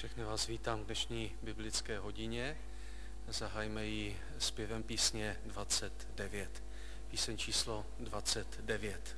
Všechny vás vítám k dnešní biblické hodině. Zahajme ji zpěvem písně 29. Píseň číslo 29.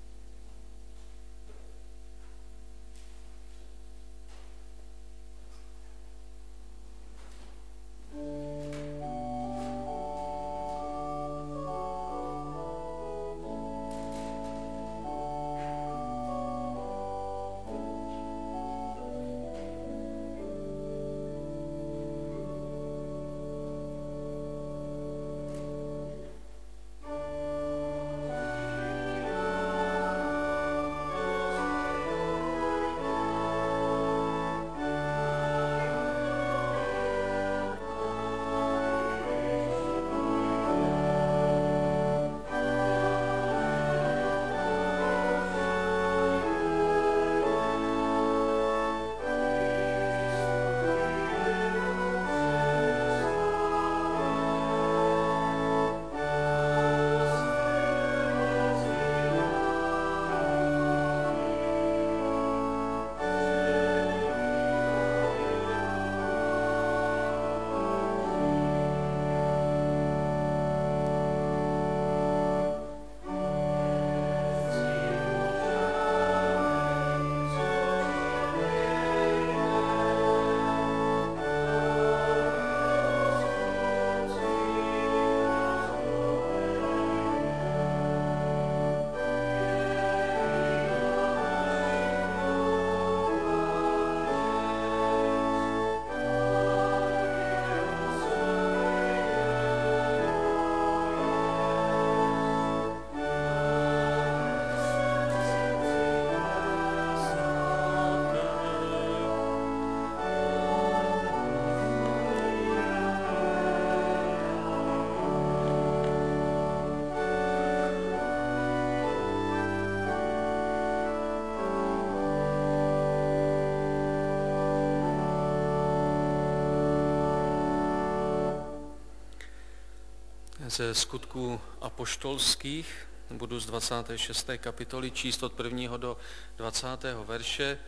Ze Skutků apoštolských budu z 26. kapitoly číst od 1. do 20. verše,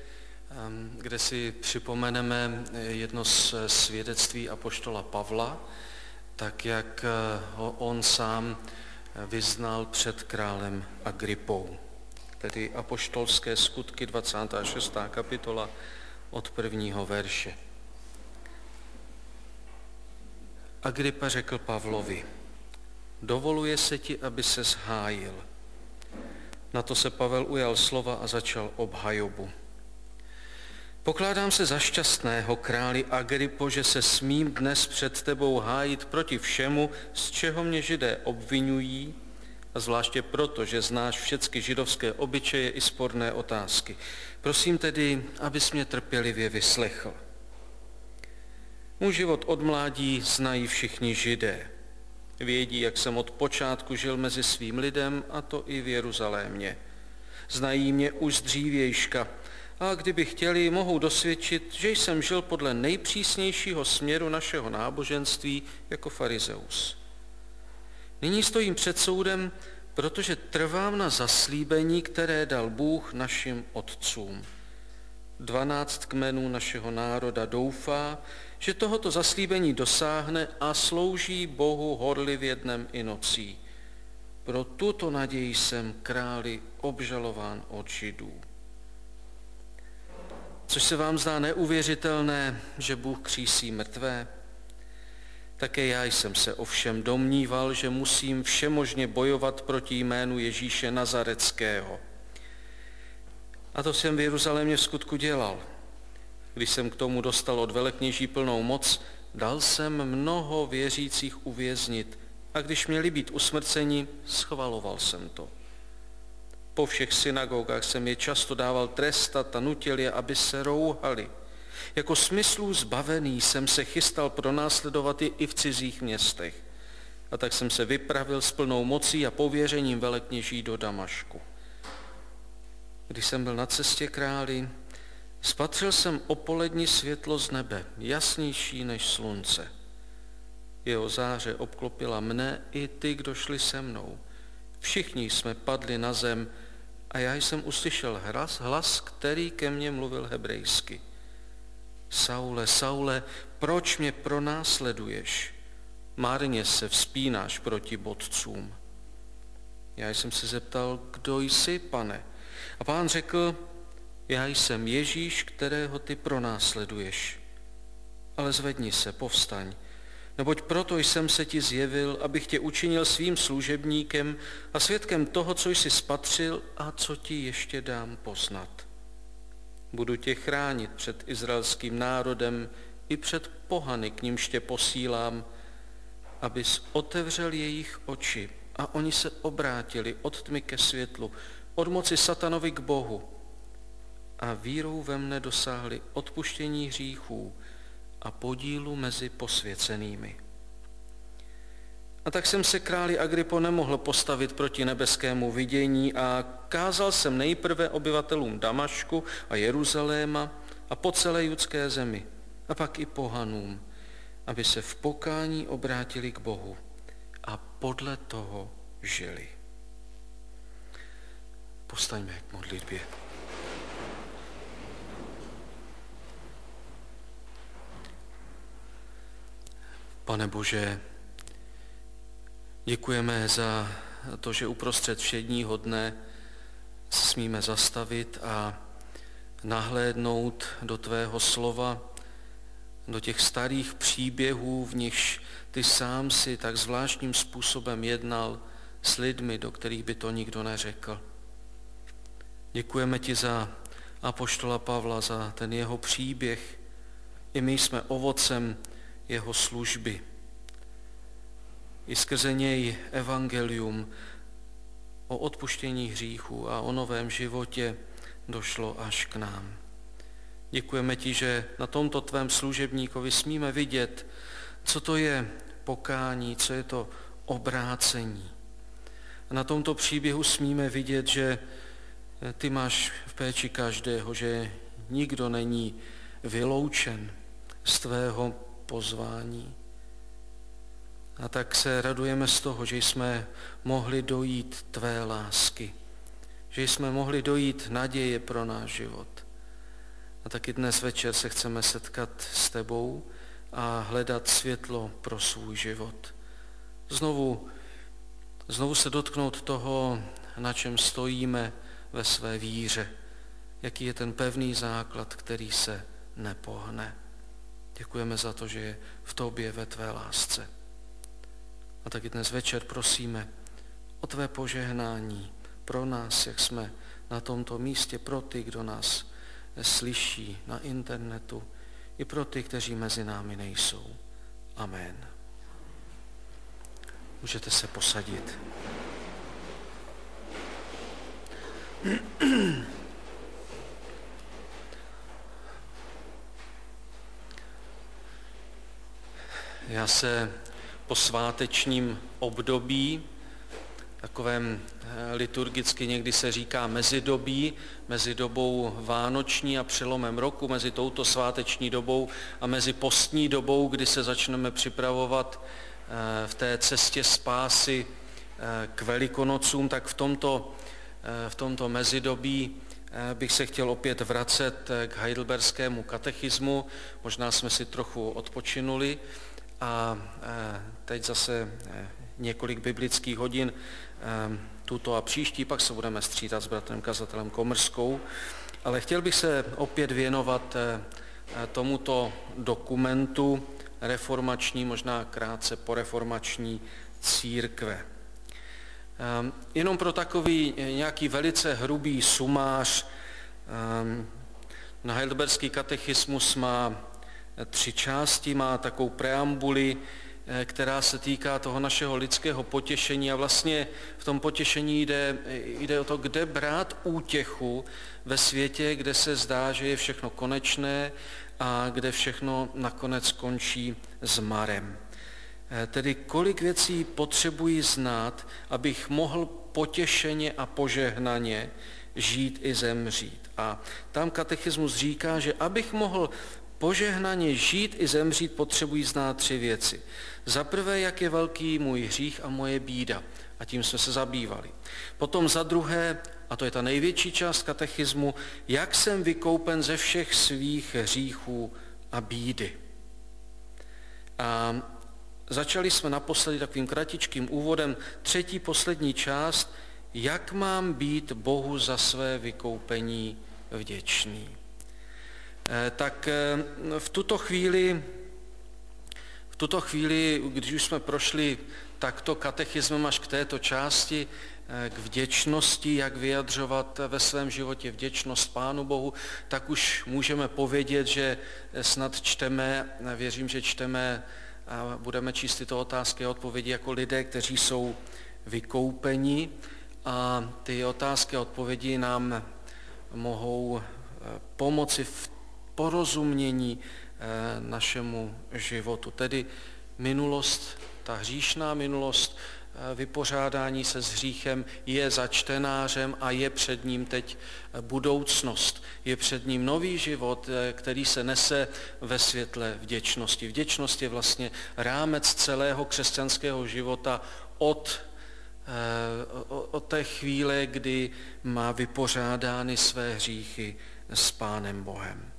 kde si připomeneme jedno z svědectví apoštola Pavla, tak jak ho on sám vyznal před králem Agripou. Tedy apoštolské skutky 26. kapitola od 1. verše. Agripa řekl Pavlovi: dovoluje se ti, aby ses hájil. Na to se Pavel ujal slova a začal obhajobu. Pokládám se za šťastného, králi Agripo, že se smím dnes před tebou hájit proti všemu, z čeho mě Židé obvinují, a zvláště proto, že znáš všechny židovské obyčeje i sporné otázky. Prosím tedy, abys mě trpělivě vyslechl. Můj život od mládí znají všichni Židé. Vědí, jak jsem od počátku žil mezi svým lidem, a to i v Jeruzalémě. Znají mě už z dřívějška, a kdyby chtěli, mohou dosvědčit, že jsem žil podle nejpřísnějšího směru našeho náboženství jako farizeus. Nyní stojím před soudem, protože trvám na zaslíbení, které dal Bůh našim otcům. 12 kmenů našeho národa doufá, že tohoto zaslíbení dosáhne a slouží Bohu horlivě dnem i nocí. Pro tuto naději jsem králi obžalován od Židů. Což se vám zdá neuvěřitelné, že Bůh křísí mrtvé? Také já jsem se ovšem domníval, že musím všemožně bojovat proti jménu Ježíše Nazareckého. A to jsem v Jeruzalémě v skutku dělal. Když jsem k tomu dostal od velekněží plnou moc, dal jsem mnoho věřících uvěznit, a když měli být usmrceni, schvaloval jsem to. Po všech synagogách jsem je často dával trestat a nutil je, aby se rouhali. Jako smyslů zbavený jsem se chystal pronásledovat je i v cizích městech. A tak jsem se vypravil s plnou mocí a pověřením velekněží do Damašku. Když jsem byl na cestě králi, spatřil jsem o poledni světlo z nebe, jasnější než slunce. Jeho záře obklopila mne i ty, kdo šli se mnou. Všichni jsme padli na zem a já jsem uslyšel hlas, který ke mně mluvil hebrejsky. Saule, Saule, proč mě pronásleduješ? Marně se vzpínáš proti bodcům. Já jsem se zeptal, kdo jsi, Pane? A Pán řekl, já jsem Ježíš, kterého ty pronásleduješ. Ale zvedni se, povstaň, neboť proto jsem se ti zjevil, abych tě učinil svým služebníkem a svědkem toho, co jsi spatřil a co ti ještě dám poznat. Budu tě chránit před izraelským národem i před pohany, k nímž tě posílám, abys otevřel jejich oči a oni se obrátili od tmy ke světlu, od moci satanovi k Bohu a vírou ve mne dosáhli odpuštění hříchů a podílu mezi posvěcenými. A tak jsem se králi Agripo nemohl postavit proti nebeskému vidění a kázal jsem nejprve obyvatelům Damašku a Jeruzaléma a po celé judské zemi a pak i pohanům, aby se v pokání obrátili k Bohu a podle toho žili. Povstaňme k modlitbě. Pane Bože, děkujeme za to, že uprostřed všedního dne se smíme zastavit a nahlédnout do tvého slova, do těch starých příběhů, v nichž ty sám si tak zvláštním způsobem jednal s lidmi, do kterých by to nikdo neřekl. Děkujeme ti za apoštola Pavla, za ten jeho příběh. I my jsme ovocem jeho služby. I skrze něj evangelium o odpuštění hříchů a o novém životě došlo až k nám. Děkujeme ti, že na tomto tvém služebníkovi smíme vidět, co to je pokání, co je to obrácení. A na tomto příběhu smíme vidět, že ty máš v péči každého, že nikdo není vyloučen z tvého pozvání. A tak se radujeme z toho, že jsme mohli dojít tvé lásky, že jsme mohli dojít naděje pro náš život. A taky dnes večer se chceme setkat s tebou a hledat světlo pro svůj život. Znovu se dotknout toho, na čem stojíme ve své víře, jaký je ten pevný základ, který se nepohne. Děkujeme za to, že je v tobě, ve tvé lásce. A taky dnes večer prosíme o tvé požehnání pro nás, jak jsme na tomto místě, pro ty, kdo nás slyší na internetu, i pro ty, kteří mezi námi nejsou. Amen. Můžete se posadit. Já se po svátečním období, takovém liturgicky někdy se říká mezidobí, mezi dobou vánoční a přelomem roku, mezi touto sváteční dobou a mezi postní dobou, kdy se začneme připravovat v té cestě spásy k Velikonocům, tak v tomto mezidobí bych se chtěl opět vracet k heidelberskému katechismu. Možná jsme si trochu odpočinuli a teď zase několik biblických hodin, tuto a příští, pak se budeme střídat s bratrem kazatelem Komrskou. Ale chtěl bych se opět věnovat tomuto dokumentu reformační, možná krátce poreformační církve. Jenom pro takový nějaký velice hrubý sumář, na heidelberský katechismus má 3 části, má takovou preambuli, která se týká toho našeho lidského potěšení a vlastně v tom potěšení jde o to, kde brát útěchu ve světě, kde se zdá, že je všechno konečné a kde všechno nakonec končí zmarem. Tedy kolik věcí potřebuji znát, abych mohl potěšeně a požehnaně žít i zemřít. A tam katechismus říká, že abych mohl požehnaně žít i zemřít, potřebuji znát 3 věci. Za prvé, jak je velký můj hřích a moje bída. A tím jsme se zabývali. Potom za druhé, a to je ta největší část katechismu, jak jsem vykoupen ze všech svých hříchů a bídy. A začali jsme naposledy takovým kratičkým úvodem, třetí, poslední část, jak mám být Bohu za své vykoupení vděčný. Tak v tuto chvíli, když už jsme prošli takto katechismem až k této části, k vděčnosti, jak vyjadřovat ve svém životě vděčnost Pánu Bohu, tak už můžeme povědět, že snad čteme, věřím, že čteme a budeme číst tyto otázky a odpovědi jako lidé, kteří jsou vykoupeni, a ty otázky a odpovědi nám mohou pomoci v porozumění našemu životu. Tedy minulost, ta hříšná minulost, vypořádání se s hříchem je za čtenářem a je před ním teď budoucnost. Je před ním nový život, který se nese ve světle vděčnosti. Vděčnost je vlastně rámec celého křesťanského života od té chvíle, kdy má vypořádány své hříchy s Pánem Bohem.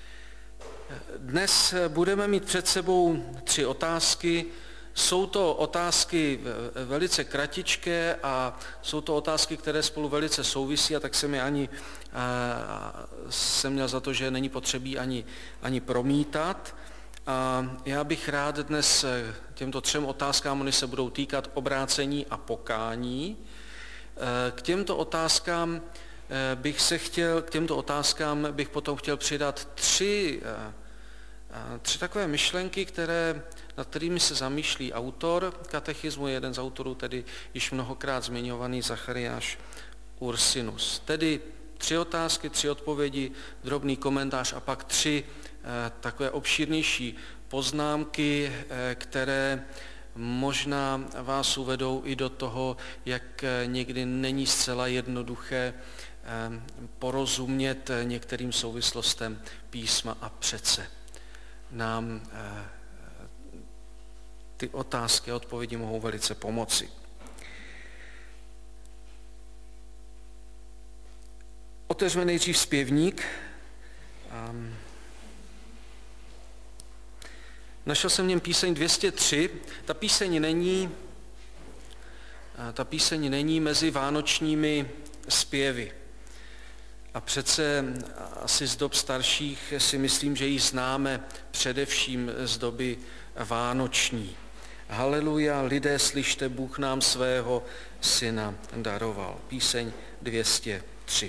Dnes budeme mít před sebou 3 otázky. Jsou to otázky velice kratičké a jsou to otázky, které spolu velice souvisí, a tak jsem měl za to, že není potřebí ani promítat. A já bych rád dnes těmto 3 otázkám, oni se budou týkat obrácení a pokání. K těmto otázkám bych potom chtěl přidat 3 takové myšlenky, nad kterými se zamýšlí autor katechismu, jeden z autorů, tedy již mnohokrát zmiňovaný Zachariáš Ursinus. Tedy 3 otázky, 3 odpovědi, drobný komentář a pak 3 takové obšírnější poznámky, které možná vás uvedou i do toho, jak někdy není zcela jednoduché porozumět některým souvislostem písma, a přece nám ty otázky a odpovědi mohou velice pomoci. Otevřeme nejdřív zpěvník. Našel jsem v něm píseň 203. Ta píseň není mezi vánočními zpěvy. A přece asi z dob starších si myslím, že ji známe především z doby vánoční. Haleluja, lidé, slyšte, Bůh nám svého syna daroval. Píseň 203.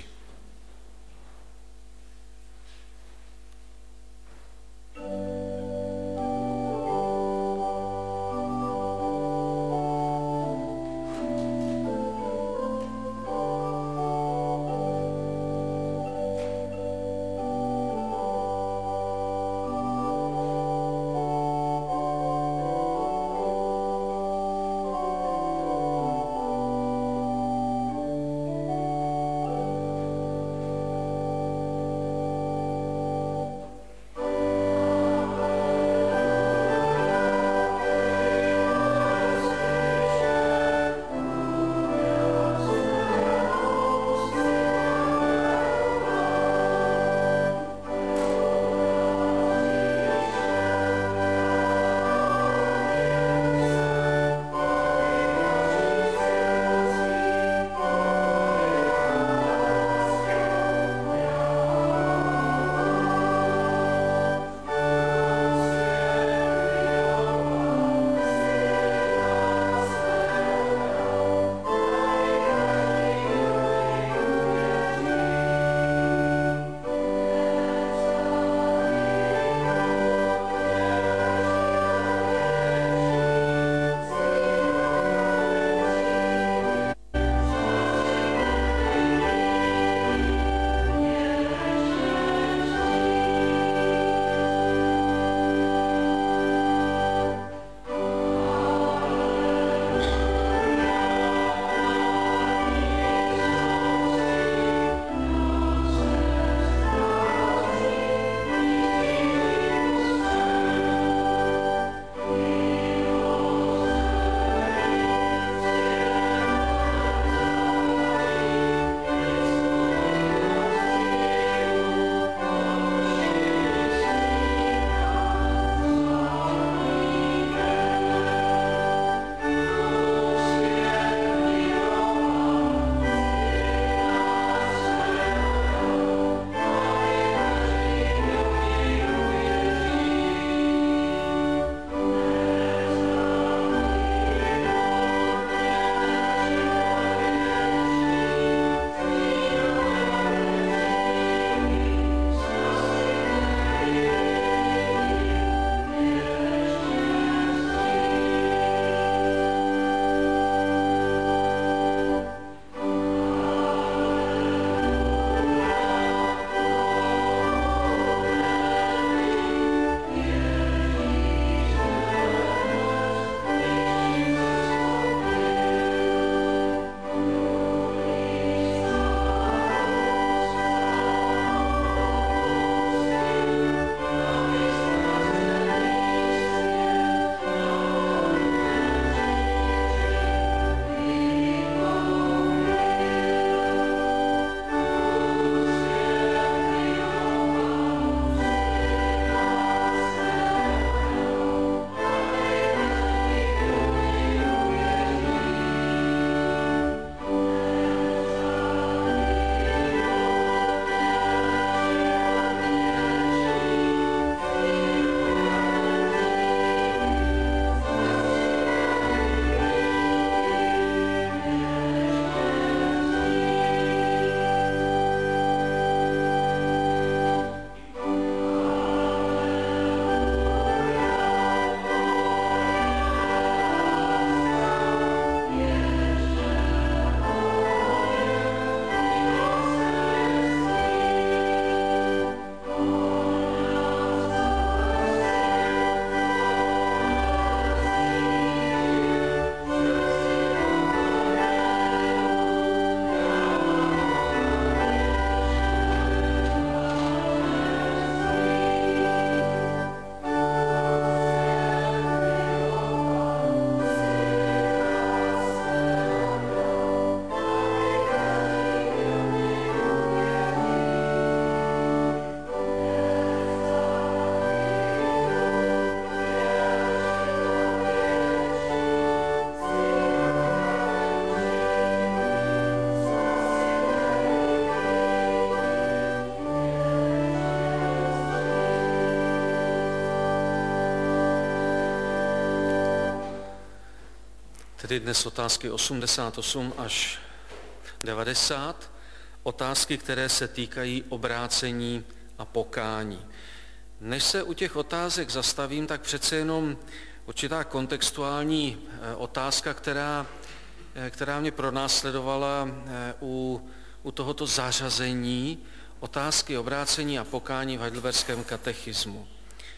Tedy dnes otázky 88 až 90, otázky, které se týkají obrácení a pokání. Než se u těch otázek zastavím, tak přece jenom určitá kontextuální otázka, která mě pronásledovala u tohoto zařazení otázky obrácení a pokání v heidelberském katechismu.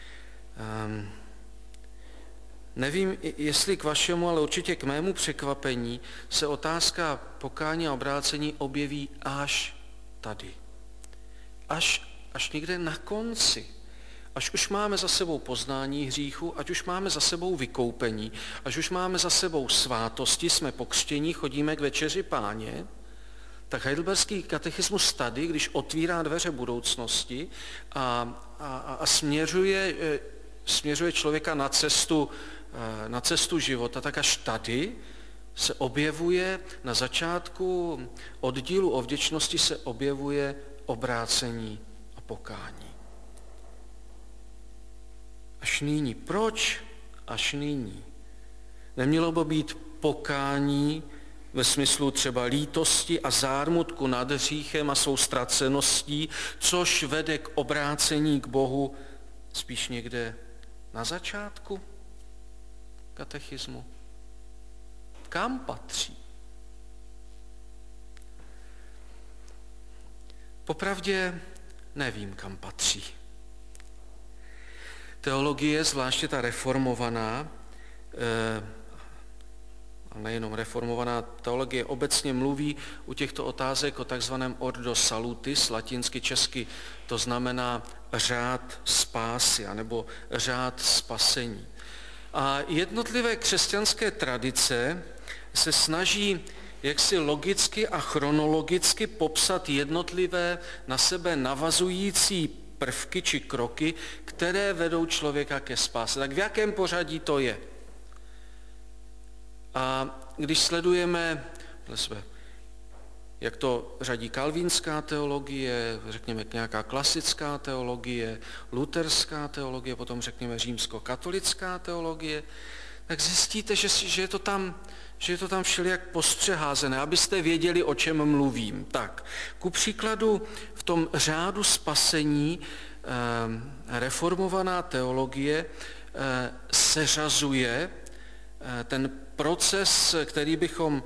Nevím, jestli k vašemu, ale určitě k mému překvapení se otázka pokání a obrácení objeví až tady. Až někde na konci. Až už máme za sebou poznání hříchu, ať už máme za sebou vykoupení, až už máme za sebou svátosti, jsme pokřtění, chodíme k večeři Páně, tak heidelberský katechismus tady, když otvírá dveře budoucnosti a směřuje člověka na cestu života, tak až tady se objevuje, na začátku oddílu o vděčnosti se objevuje obrácení a pokání. Až nyní. Proč až nyní? Nemělo by být pokání ve smyslu třeba lítosti a zármutku nad hříchem a svou ztraceností, což vede k obrácení k Bohu spíš někde na začátku katechismu? Kam patří? Popravdě nevím, kam patří. Teologie, zvláště ta reformovaná, a nejenom reformovaná teologie, obecně mluví u těchto otázek o takzvaném ordo salutis, latinsky, česky, to znamená řád spásy, nebo řád spasení. A jednotlivé křesťanské tradice se snaží jaksi logicky a chronologicky popsat jednotlivé na sebe navazující prvky či kroky, které vedou člověka ke spáse. Tak v jakém pořadí to je? A když sledujeme, jak to řadí kalvínská teologie, řekněme nějaká klasická teologie, luterská teologie, potom řekněme římskokatolická teologie, tak zjistíte, že je to tam všelijak postřeházené, abyste věděli, o čem mluvím. Tak, ku příkladu v tom řádu spasení reformovaná teologie seřazuje ten proces, který bychom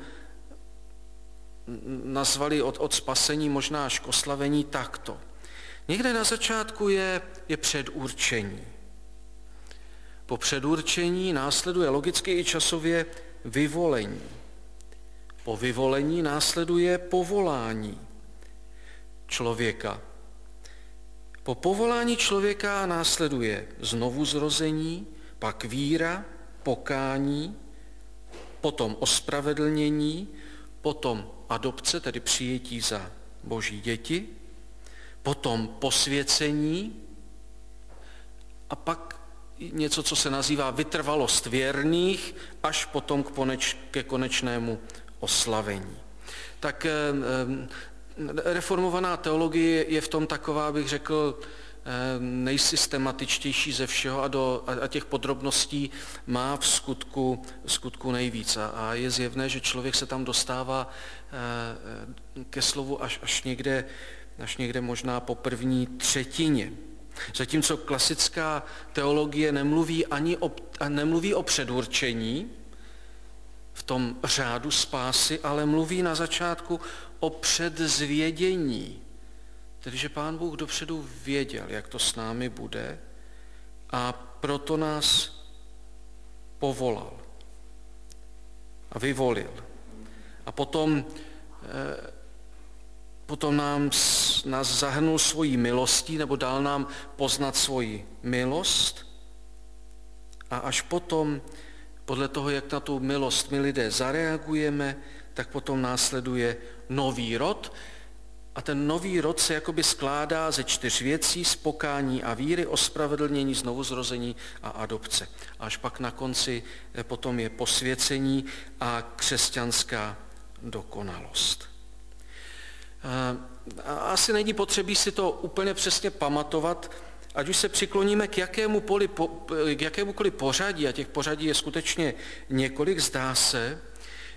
nazvali od spasení možná až k oslavení takto. Někde na začátku je předurčení. Po předurčení následuje logicky i časově vyvolení. Po vyvolení následuje povolání člověka. Po povolání člověka následuje znovuzrození, pak víra, pokání, potom ospravedlnění, potom adopce, tedy přijetí za Boží děti, potom posvěcení a pak něco, co se nazývá vytrvalost věrných, až potom ke konečnému oslavení. Tak reformovaná teologie je v tom taková, bych řekl, nejsystematičtější ze všeho a těch podrobností má v skutku nejvíc. A je zjevné, že člověk se tam dostává ke slovu až někde možná po první třetině. Zatímco klasická teologie nemluví o předurčení v tom řádu spásy, ale mluví na začátku o předzvědění. Tedy, že Pán Bůh dopředu věděl, jak to s námi bude a proto nás povolal a vyvolil. A potom nás zahrnul svojí milostí nebo dal nám poznat svoji milost a až potom, podle toho, jak na tu milost my lidé zareagujeme, tak potom následuje nový rod. A ten nový rod se jakoby skládá ze 4 věcí: z pokání a víry, ospravedlnění, znovuzrození a adopce. A až pak na konci potom je posvěcení a křesťanská dokonalost. A asi není potřebí si to úplně přesně pamatovat, ať už se přikloníme k jakémukoliv pořadí, a těch pořadí je skutečně několik, zdá se,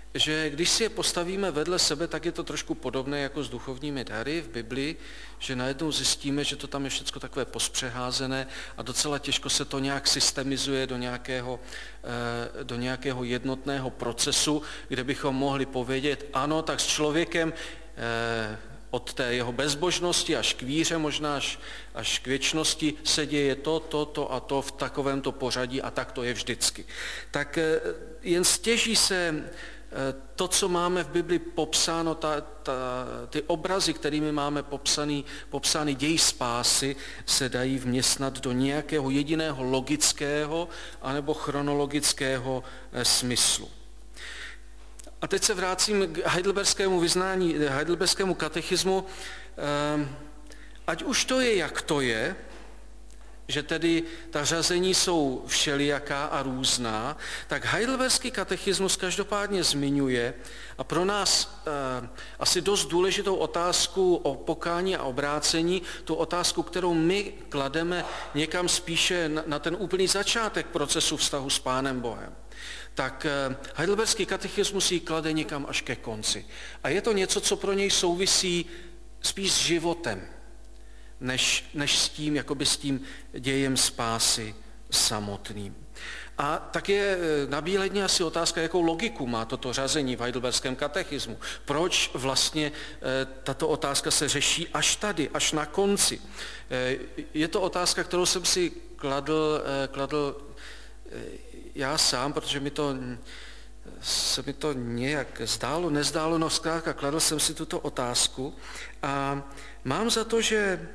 že když si je postavíme vedle sebe, tak je to trošku podobné jako s duchovními dary v Biblii, že najednou zjistíme, že to tam je všechno takové pospřeházené a docela těžko se to nějak systemizuje do nějakého jednotného procesu, kde bychom mohli povědět, ano, tak s člověkem od té jeho bezbožnosti až k víře, možná až k věčnosti se děje to a to v takovémto pořadí a tak to je vždycky. Tak jen stěží se to, co máme v Bibli popsáno, ty obrazy, kterými máme popsány děj spásy, se dají vměstnat do nějakého jediného logického anebo chronologického smyslu. A teď se vrátím k heidelberskému katechismu. Ať už to je, jak to je, že tedy ta řazení jsou všelijaká a různá, tak heidelberský katechismus každopádně zmiňuje a pro nás asi dost důležitou otázku o pokání a obrácení, tu otázku, kterou my klademe někam spíše na ten úplný začátek procesu vztahu s Pánem Bohem. Tak heidelberský katechismus ji klade někam až ke konci. A je to něco, co pro něj souvisí spíš s životem, než s tím, jakoby s tím dějem spásy samotným. A tak je nabíledně asi otázka, jakou logiku má toto řazení v heidelberském katechismu. Proč vlastně tato otázka se řeší až tady, až na konci? Je to otázka, kterou jsem si kladl já sám, protože se mi to nějak zdálo, nezdálo, no zkrátka kladl jsem si tuto otázku a mám za to, že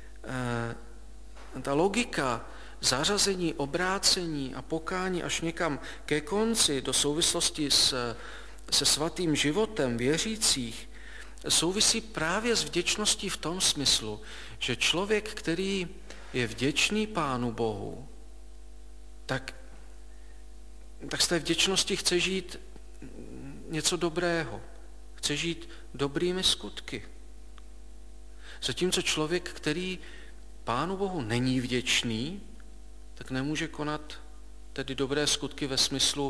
ta logika zařazení, obrácení a pokání až někam ke konci do souvislosti se svatým životem věřících souvisí právě s vděčností v tom smyslu, že člověk, který je vděčný Pánu Bohu, tak z té vděčnosti chce žít něco dobrého. Chce žít dobrými skutky. Zatímco člověk, který Pánu Bohu není vděčný, tak nemůže konat tedy dobré skutky ve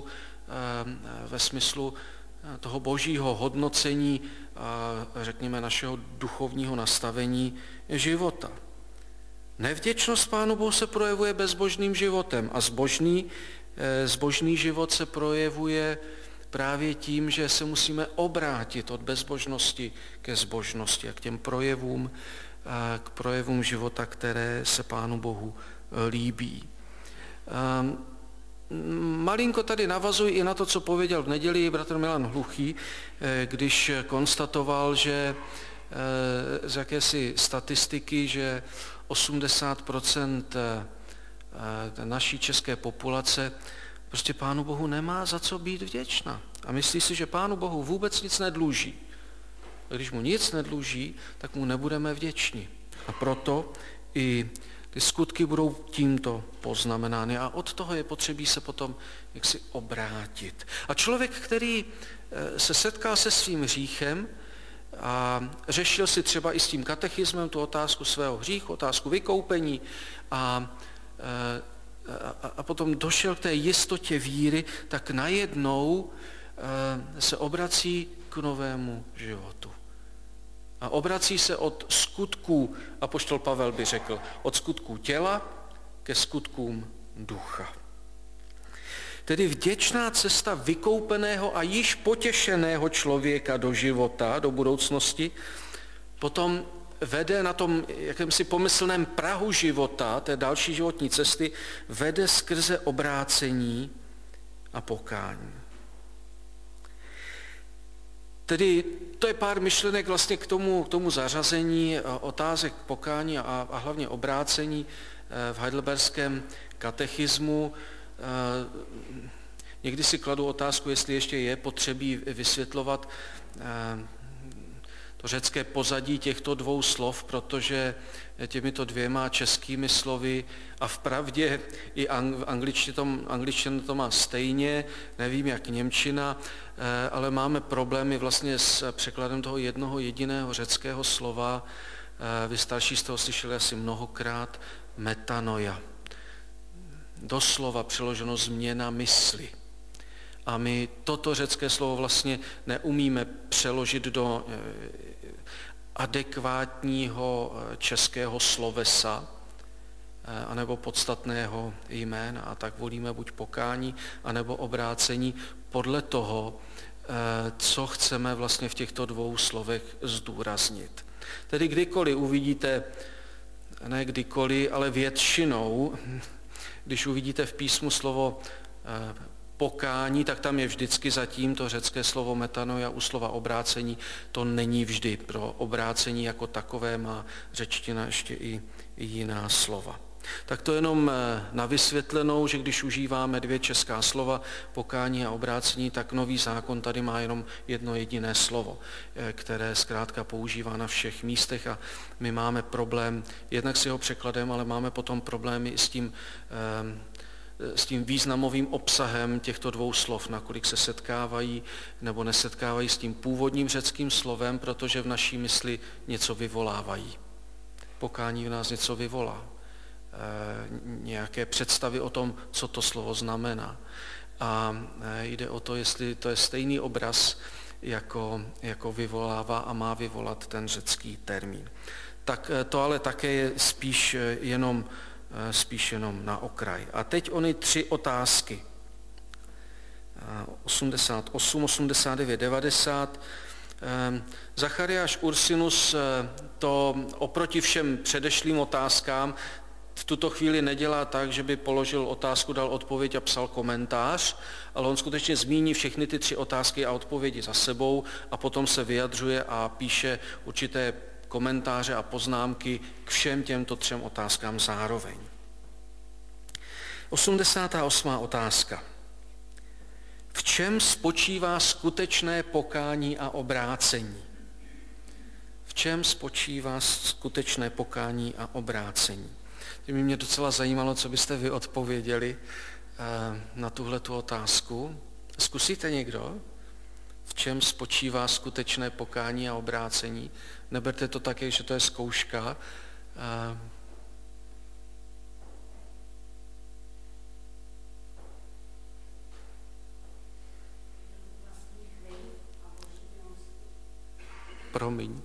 smyslu toho božího hodnocení, řekněme, našeho duchovního nastavení života. Nevděčnost Pánu Bohu se projevuje bezbožným životem a zbožný život se projevuje právě tím, že se musíme obrátit od bezbožnosti ke zbožnosti a k těm projevům života, které se Pánu Bohu líbí. Malinko tady navazuji i na to, co pověděl v neděli bratr Milan Hluchý, když konstatoval, že z jakési statistiky, že 80% naší české populace prostě Pánu Bohu nemá za co být vděčná. A myslí si, že Pánu Bohu vůbec nic nedluží. A když mu nic nedluží, tak mu nebudeme vděční. A proto i ty skutky budou tímto poznamenány a od toho je potřebí se potom jaksi obrátit. A člověk, který se setkal se svým hříchem a řešil si třeba i s tím katechismem tu otázku svého hříchu, otázku vykoupení a potom došel k té jistotě víry, tak najednou se obrací k novému životu. A obrací se od skutků, apoštol Pavel by řekl, od skutků těla ke skutkům ducha. Tedy vděčná cesta vykoupeného a již potěšeného člověka do života, do budoucnosti, potom vede na tom jakémsi pomyslném prahu života, té další životní cesty, vede skrze obrácení a pokání. Tedy to je pár myšlenek vlastně k tomu zařazení otázek pokání a hlavně obrácení v heidelberském katechismu. Někdy si kladu otázku, jestli ještě je potřebí vysvětlovat to řecké pozadí těchto dvou slov, protože těmito dvěma českými slovy a vpravdě i angličtina to má stejně, nevím jak němčina, ale máme problémy vlastně s překladem toho jednoho jediného řeckého slova. Vy starší jste ho slyšeli asi mnohokrát, metanoia. Doslova přeloženo změna mysli. A my toto řecké slovo vlastně neumíme přeložit do adekvátního českého slovesa anebo podstatného jména. A tak volíme buď pokání, anebo obrácení podle toho, co chceme vlastně v těchto dvou slovech zdůraznit. Tedy kdykoliv uvidíte, ne kdykoliv, ale většinou, když uvidíte v písmu slovo pokání, tak tam je vždycky zatím to řecké slovo metanoia. U slova obrácení to není vždy. Pro obrácení jako takové má řečtina ještě i jiná slova. Tak to jenom na vysvětlenou, že když užíváme dvě česká slova, pokání a obrácení, tak Nový zákon tady má jenom jedno jediné slovo, které zkrátka používá na všech místech a my máme problém jednak s jeho překladem, ale máme potom problémy i s tím významovým obsahem těchto dvou slov, nakolik se setkávají nebo nesetkávají s tím původním řeckým slovem, protože v naší mysli něco vyvolávají. Pokání v nás něco vyvolá. Nějaké představy o tom, co to slovo znamená. A jde o to, jestli to je stejný obraz, jako vyvolává a má vyvolat ten řecký termín. Tak to ale také je spíš jenom na okraj. A teď ony 3 otázky. 88, 89, 90. Zachariáš Ursinus to oproti všem předešlým otázkám v tuto chvíli nedělá tak, že by položil otázku, dal odpověď a psal komentář, ale on skutečně zmíní všechny ty 3 otázky a odpovědi za sebou a potom se vyjadřuje a píše určité komentáře a poznámky k všem těmto 3 otázkám zároveň. 88. otázka. V čem spočívá skutečné pokání a obrácení? V čem spočívá skutečné pokání a obrácení? By mě docela zajímalo, co byste vy odpověděli na tuhletu otázku. Zkusíte někdo? V čem spočívá skutečné pokání a obrácení? Neberte to tak, že to je zkouška. Promiň.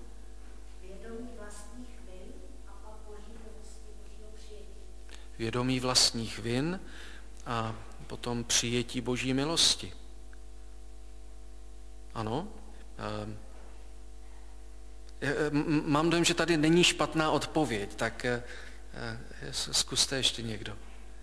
Vědomí vlastních vin a potom přijetí Boží milosti. Ano? Mám dojem, že tady není špatná odpověď, tak zkuste ještě někdo.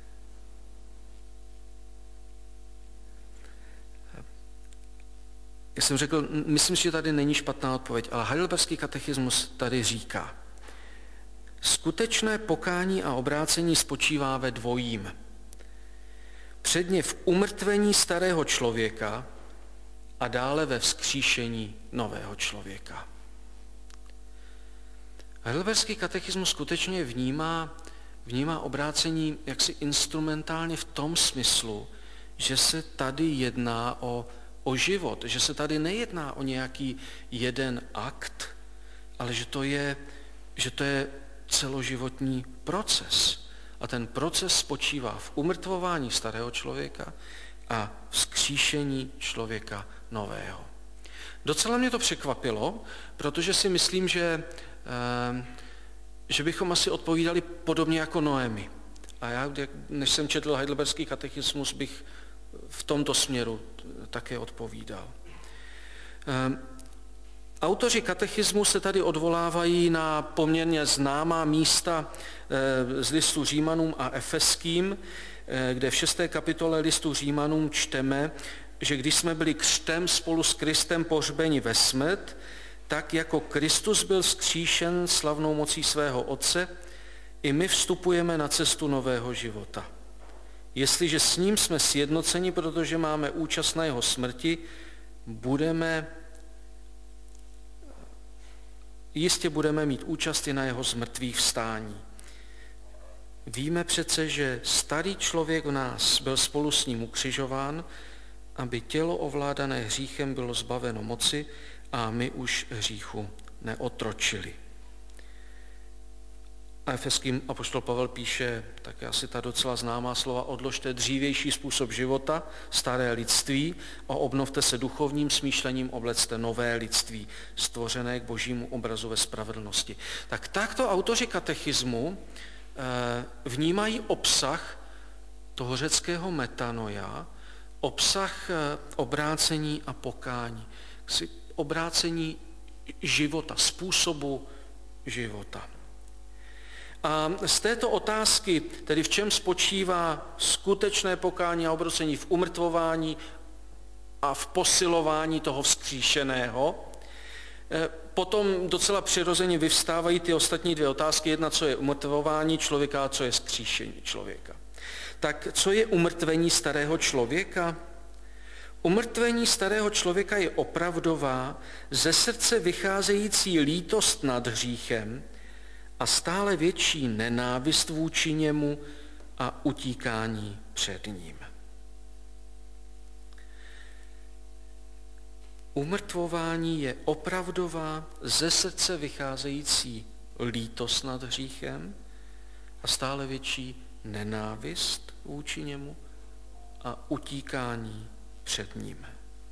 Já jsem řekl, myslím, že tady není špatná odpověď, ale Heidelberský katechismus tady říká, skutečné pokání a obrácení spočívá ve dvojím. Předně v umrtvení starého člověka a dále ve vzkříšení nového člověka. Heidelberský katechismus skutečně vnímá obrácení jaksi instrumentálně v tom smyslu, že se tady jedná o život, že se tady nejedná o nějaký jeden akt, ale že to je celoživotní proces. A ten proces spočívá v umrtvování starého člověka a vzkříšení člověka nového. Docela mě to překvapilo, protože si myslím, že bychom asi odpovídali podobně jako Noemi. A já, než jsem četl Heidelberský katechismus, bych v tomto směru také odpovídal. Autoři katechismu se tady odvolávají na poměrně známá místa z listu Římanům a Efeským, kde v 6. kapitole listu Římanům čteme, že když jsme byli křtem spolu s Kristem pohřbeni ve smrt, tak jako Kristus byl vzkříšen slavnou mocí svého Otce, i my vstupujeme na cestu nového života. Jestliže s ním jsme sjednoceni, protože máme účast na jeho smrti, jistě budeme mít účast i na jeho zmrtvých vstání. Víme přece, že starý člověk v nás byl spolu s ním ukřižován, aby tělo ovládané hříchem bylo zbaveno moci a my už hříchu neotročili. A Efeským apoštol Pavel píše, tak asi ta docela známá slova, odložte dřívější způsob života, staré lidství a obnovte se duchovním smýšlením, oblecte nové lidství, stvořené k božímu obrazu ve spravedlnosti. Tak takto autoři katechismu vnímají obsah toho řeckého metanoia, obsah obrácení a pokání, obrácení života, způsobu života. A z této otázky, tedy v čem spočívá skutečné pokání a obrácení, v umrtvování a v posilování toho vzkříšeného, potom docela přirozeně vyvstávají ty ostatní dvě otázky. Jedna, co je umrtvování člověka a co je vzkříšení člověka. Tak co je umrtvení starého člověka? Umrtvení starého člověka je opravdová, ze srdce vycházející lítost nad hříchem a stále větší nenávist vůči němu a utíkání před ním. Umrtvování je opravdová, ze srdce vycházející lítost nad hříchem a stále větší nenávist vůči němu a utíkání před ním.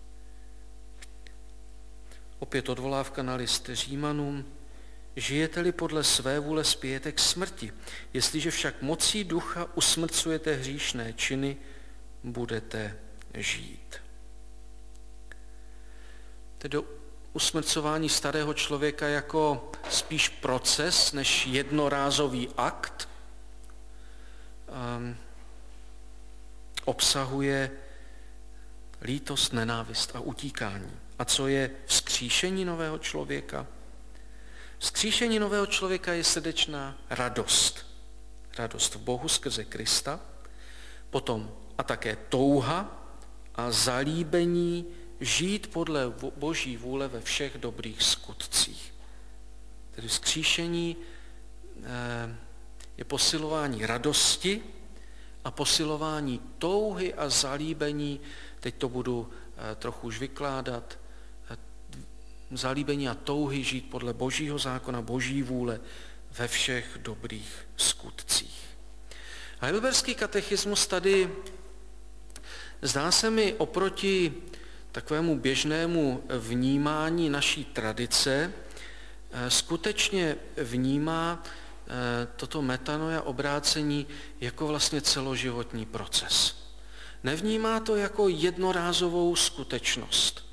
Opět odvolávka na list Římanům. Žijete-li podle své vůle, spějete k smrti. Jestliže však mocí ducha usmrcujete hříšné činy, budete žít. Tedy usmrcování starého člověka jako spíš proces než jednorázový akt obsahuje lítost, nenávist a utíkání. A co je vzkříšení nového člověka? Vzkříšení nového člověka je srdečná radost. Radost v Bohu skrze Krista, potom a také touha a zalíbení žít podle Boží vůle ve všech dobrých skutcích. Tedy vzkříšení je posilování radosti a posilování touhy a zalíbení, teď to budu trochu už vykládat, zalíbení a touhy žít podle Božího zákona, Boží vůle ve všech dobrých skutcích. Heidelberský katechismus tady zdá se mi oproti takovému běžnému vnímání naší tradice skutečně vnímá toto metanoia, obrácení, jako vlastně celoživotní proces. Nevnímá to jako jednorázovou skutečnost.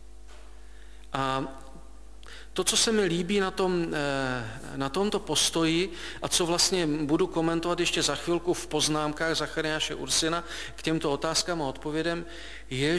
A to, co se mi líbí na tomto postoji a co vlastně budu komentovat ještě za chvilku v poznámkách Zachariáše Ursina k těmto otázkám a odpovědem, je,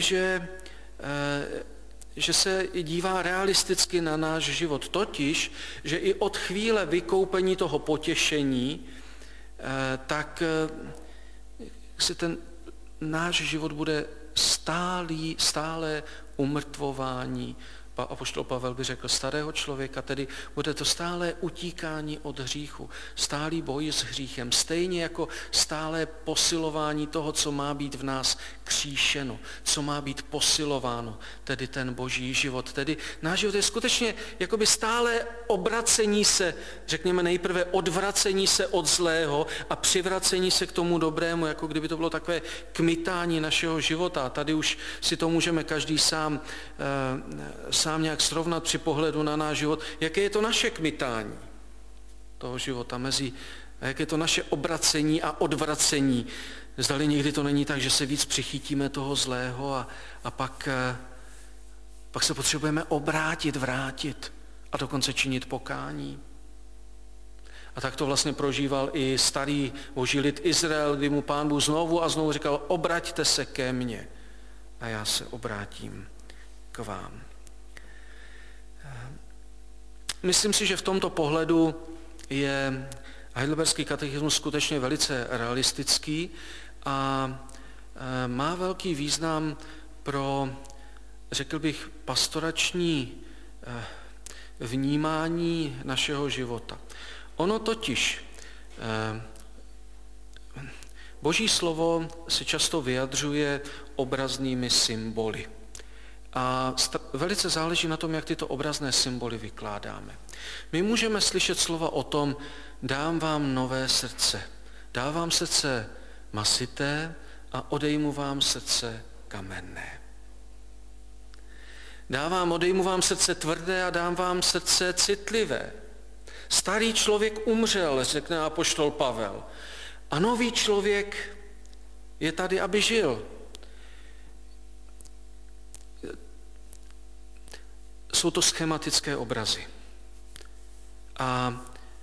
že se dívá realisticky na náš život. Totiž, že i od chvíle vykoupení toho potěšení, tak si ten náš život bude stále umrtvování. Apoštol Pavel by řekl starého člověka, tedy bude to stále utíkání od hříchu, stálý boj s hříchem, stejně jako stále posilování toho, co má být v nás kříšeno, co má být posilováno, tedy ten boží život. Tedy náš život je skutečně jakoby stále obracení se, řekněme nejprve odvracení se od zlého a přivracení se k tomu dobrému, jako kdyby to bylo takové kmitání našeho života. A tady už si to můžeme každý sám nějak srovnat při pohledu na náš život, jaké je to naše kmitání toho života jaké je to naše obracení a odvracení. Zdali někdy to není tak, že se víc přichytíme toho zlého a pak se potřebujeme obrátit, vrátit a dokonce činit pokání. A tak to vlastně prožíval i starý boží lid Izrael, kdy mu Pán Bůh znovu a znovu říkal, obraťte se ke mně a já se obrátím k vám. Myslím si, že v tomto pohledu je heidelberský katechismus skutečně velice realistický a má velký význam pro, řekl bych, pastorační vnímání našeho života. Ono totiž, Boží slovo se často vyjadřuje obraznými symboly. A velice záleží na tom, jak tyto obrazné symboly vykládáme. My můžeme slyšet slova o tom, dám vám nové srdce, dávám srdce masité a odejmu vám srdce kamenné. Odejmu vám srdce tvrdé a dám vám srdce citlivé. Starý člověk umřel, řekne apoštol Pavel, a nový člověk je tady, aby žil. Jsou to schematické obrazy. A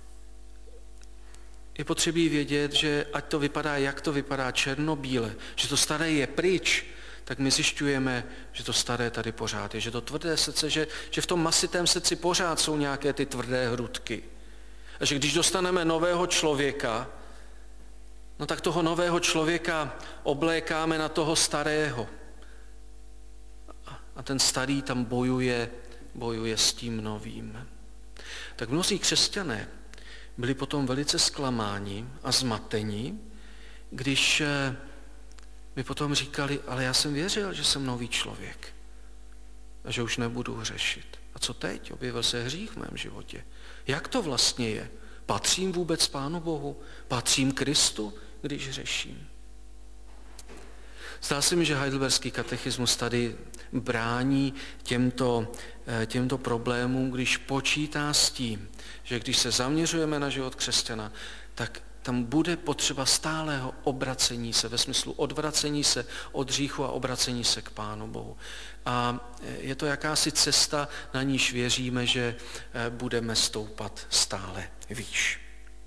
je potřebí vědět, že ať to vypadá, jak to vypadá, černobíle, že to staré je pryč, tak my zjišťujeme, že to staré tady pořád je, že to tvrdé srdce, že v tom masitém srdci pořád jsou nějaké ty tvrdé hrudky. A že když dostaneme nového člověka, no tak toho nového člověka oblékáme na toho starého. A ten starý tam bojuje s tím novým. Tak mnozí křesťané byli potom velice zklamáni a zmateni, když mi potom říkali, ale já jsem věřil, že jsem nový člověk a že už nebudu hřešit. A co teď? Objevil se hřích v mém životě. Jak to vlastně je? Patřím vůbec Pánu Bohu? Patřím Kristu, když hřeším? Zdá se mi, že heidelberský katechismus tady brání těmto problémům, když počítá s tím, že když se zaměřujeme na život křesťana, tak tam bude potřeba stálého obracení se, ve smyslu odvracení se od hříchu a obracení se k Pánu Bohu. A je to jakási cesta, na níž věříme, že budeme stoupat stále výš.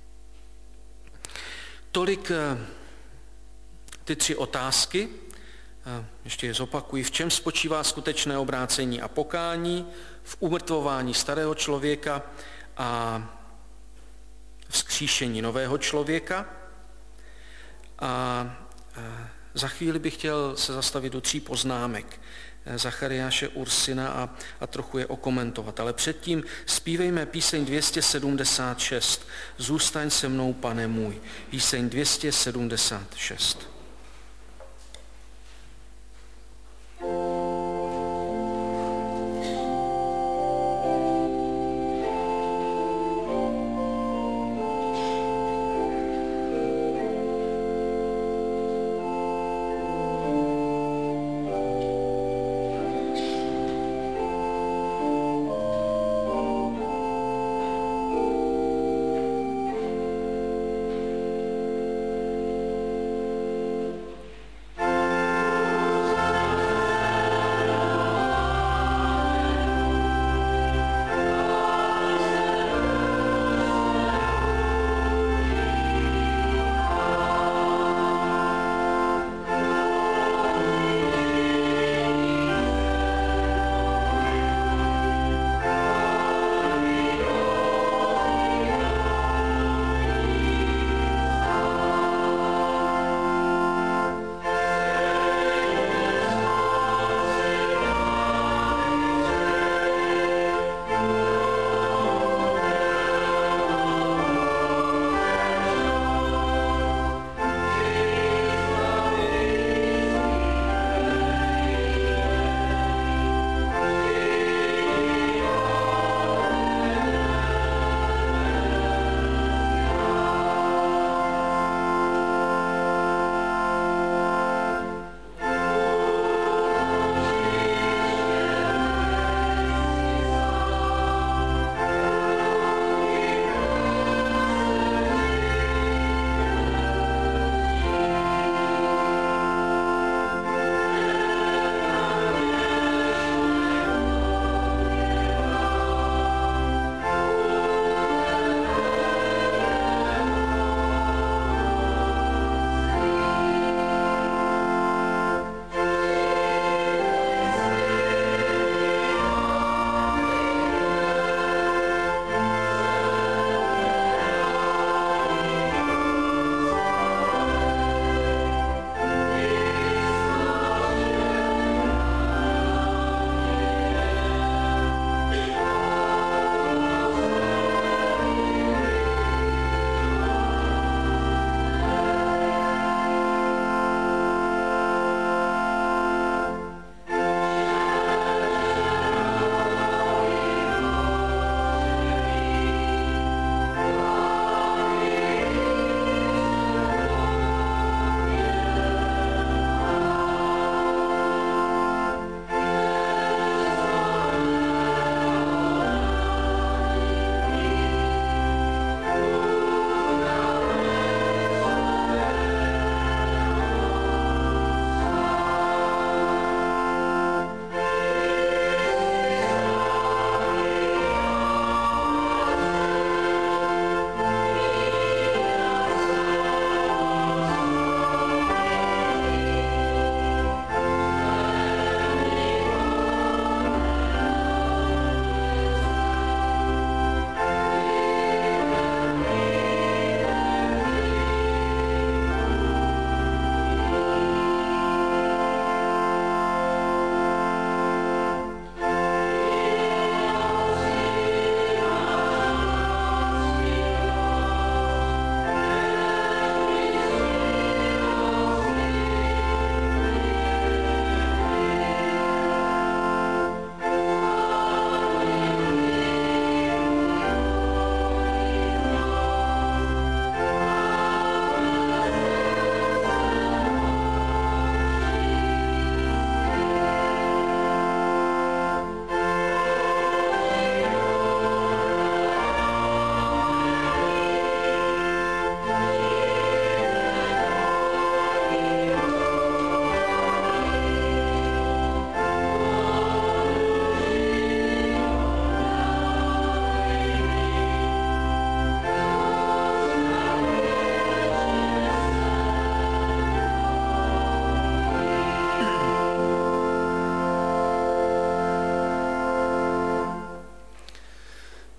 Tolik ty 3 otázky. Ještě je zopakuji. V čem spočívá skutečné obrácení a pokání? V umrtvování starého člověka a vzkříšení nového člověka. A za chvíli bych chtěl se zastavit do 3 poznámek Zachariáše Ursina a trochu je okomentovat. Ale předtím zpívejme píseň 276. Zůstaň se mnou, Pane můj. Píseň 276.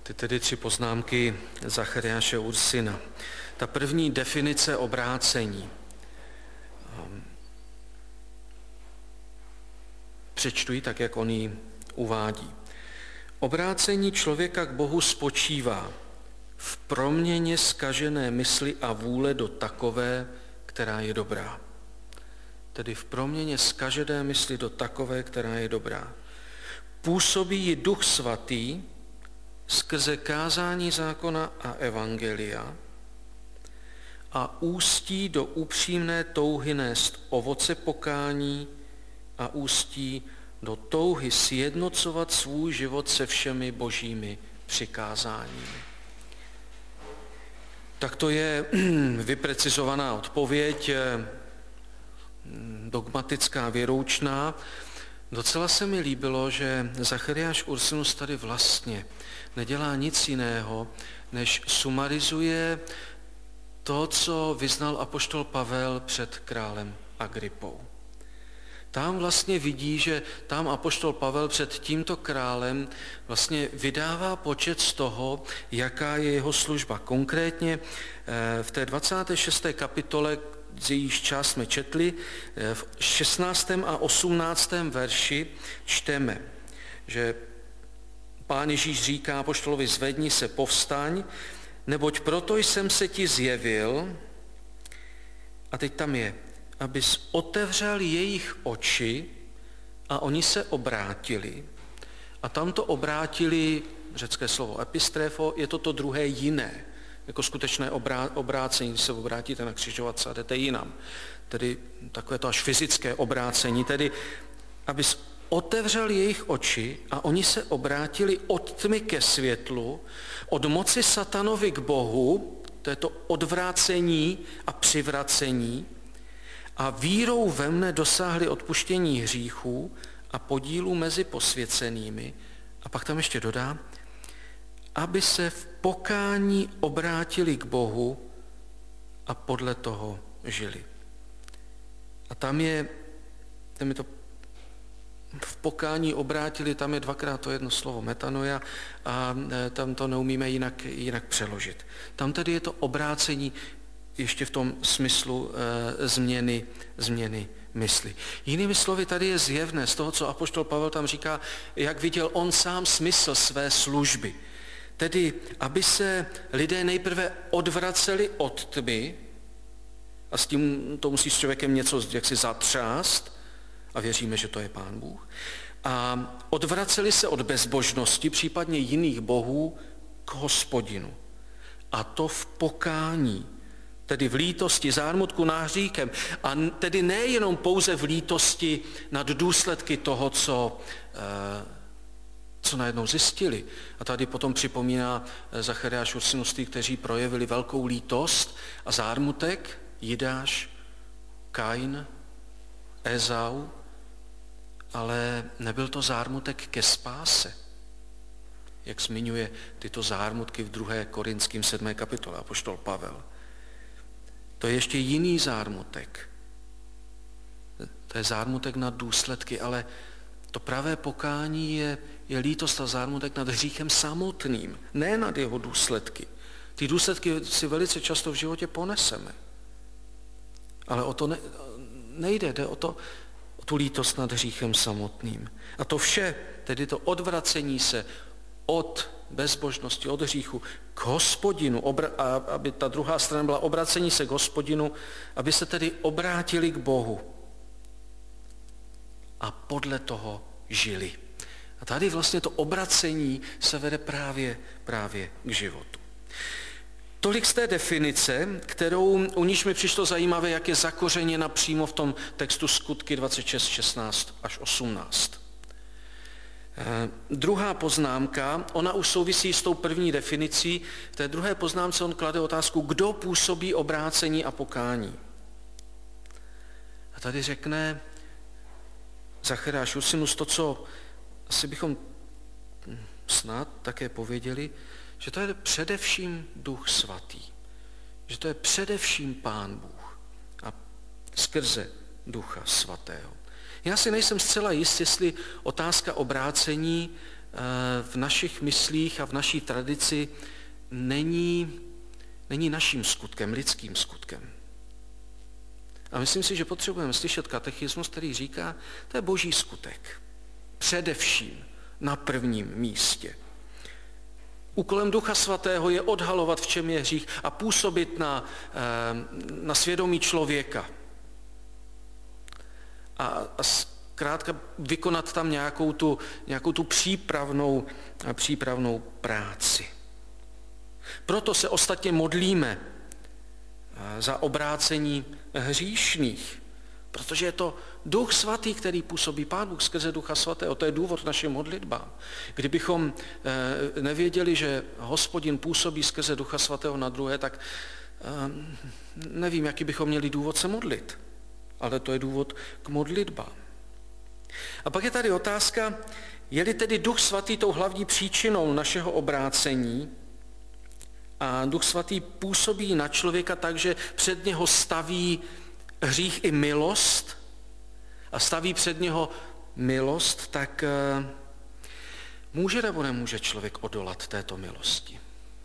Ty tedy 3 poznámky Zachariáše Ursina. Ta první definice obrácení. Přečtu ji tak, jak on ji uvádí. Obrácení člověka k Bohu spočívá v proměně zkažené mysli a vůle do takové, která je dobrá. Tedy v proměně zkažené mysli do takové, která je dobrá. Působí ji Duch Svatý skrze kázání zákona a evangelia a ústí do upřímné touhy nést ovoce pokání a ústí do touhy sjednocovat svůj život se všemi božími přikázáními. Tak to je vyprecizovaná odpověď, dogmatická, věroučná. Docela se mi líbilo, že Zachariáš Ursinus tady vlastně nedělá nic jiného, než sumarizuje to, co vyznal apoštol Pavel před králem Agripou. Tam vlastně vidí, že tam apoštol Pavel před tímto králem vlastně vydává počet z toho, jaká je jeho služba. Konkrétně v té 26. kapitole, z jejíž část jsme četli, v 16. a 18. verši čteme, že Pán Ježíš říká apoštolovi: zvedni se, povstaň, neboť proto jsem se ti zjevil, a teď tam je, abys otevřel jejich oči a oni se obrátili. A tamto obrátili, řecké slovo epistréfo, je to druhé jiné, jako skutečné obrácení, když se obrátíte na křižovatce a jdete jinam. Tedy takové to až fyzické obrácení, tedy abys otevřel jejich oči a oni se obrátili od tmy ke světlu, od moci satanovi k Bohu, to je to odvrácení a přivracení, a vírou ve mne dosáhli odpuštění hříchů a podílu mezi posvěcenými. A pak tam ještě dodá, aby se v pokání obrátili k Bohu a podle toho žili. A tam je to v pokání obrátili, tam je dvakrát to jedno slovo metanoia a tam to neumíme jinak přeložit. Tam tedy je to obrácení ještě v tom smyslu změny mysli. Jinými slovy, tady je zjevné z toho, co apoštol Pavel tam říká, jak viděl on sám smysl své služby. Tedy, aby se lidé nejprve odvraceli od tmy, a s tím to musí s člověkem něco jaksi zatřást, a věříme, že to je Pán Bůh, a odvraceli se od bezbožnosti, případně jiných bohů, k Hospodinu. A to v pokání, tedy v lítosti, zármutku nad hříchem. A tedy nejenom pouze v lítosti nad důsledky toho, co najednou zjistili. A tady potom připomíná Zachariáš Ursinus ty, kteří projevili velkou lítost a zármutek, Jidáš, Kain, Ezau, ale nebyl to zármutek ke spáse, jak zmiňuje tyto zármutky v 2. Korinským 7. kapitole apoštol Pavel. To je ještě jiný zármutek. To je zármutek nad důsledky, ale to pravé pokání je lítost a zármutek nad hříchem samotným, ne nad jeho důsledky. Ty důsledky si velice často v životě poneseme. Ale o to nejde, jde o tu lítost nad hříchem samotným. A to vše, tedy to odvracení se od bezbožnosti, od hříchu k Hospodinu, aby ta druhá strana byla obracení se k Hospodinu, aby se tedy obrátili k Bohu a podle toho žili. A tady vlastně to obracení se vede právě k životu. Tolik z té definice, u níž mi přišlo zajímavé, jak je zakořeněna přímo v tom textu Skutky 26, 16 až 18. Druhá poznámka, ona už souvisí s tou první definicí. V té druhé poznámce on klade otázku, kdo působí obrácení a pokání. A tady řekne Zachariáš Ursinus to, co asi bychom snad také pověděli, že to je především Duch Svatý. Že to je především Pán Bůh a skrze Ducha Svatého. Já si nejsem zcela jist, jestli otázka obrácení v našich myslích a v naší tradici není naším skutkem, lidským skutkem. A myslím si, že potřebujeme slyšet katechismus, který říká, to je boží skutek. Především na prvním místě. Úkolem Ducha Svatého je odhalovat, v čem je hřích a působit na svědomí člověka. A zkrátka vykonat tam nějakou tu přípravnou práci. Proto se ostatně modlíme za obrácení hříšných, protože je to Duch Svatý, který působí, Pán Bůh skrze Ducha Svatého. To je důvod našim modlitbám. Kdybychom nevěděli, že Hospodin působí skrze Ducha Svatého na druhé, tak nevím, jaký bychom měli důvod se modlit. Ale to je důvod k modlitbám. A pak je tady otázka, je-li tedy Duch Svatý tou hlavní příčinou našeho obrácení a Duch Svatý působí na člověka tak, že před něho staví hřích i milost a staví před něho milost, tak může nebo nemůže člověk odolat této milosti?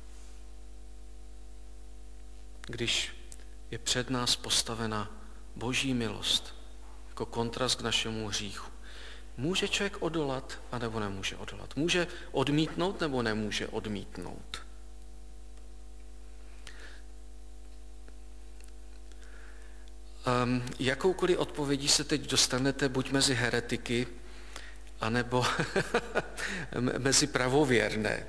Když je před nás postavena boží milost jako kontrast k našemu hříchu. Může člověk odolat, anebo nemůže odolat? Může odmítnout, nebo nemůže odmítnout? Jakoukoliv odpovědí se teď dostanete buď mezi heretiky, anebo mezi pravověrné.